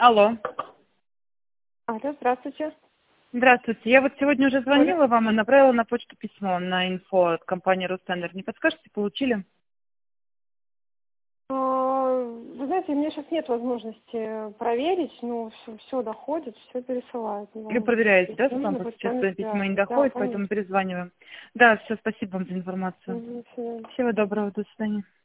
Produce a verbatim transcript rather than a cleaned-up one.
Алло. Алло, здравствуйте. Здравствуйте. Я вот сегодня уже звонила вам и направила на почту письмо на инфо от компании Ростендер. Не подскажете, получили? А, Вы знаете, у меня сейчас нет возможности проверить, но все, все доходит, все пересылают. Или Вам проверяете, да, нужно спам, быть просто с сейчас вами письмо не связаны. Да, доходит, поэтому конечно. перезваниваем. Да, все, спасибо вам за информацию. Мгм, всё. Всего доброго, до свидания.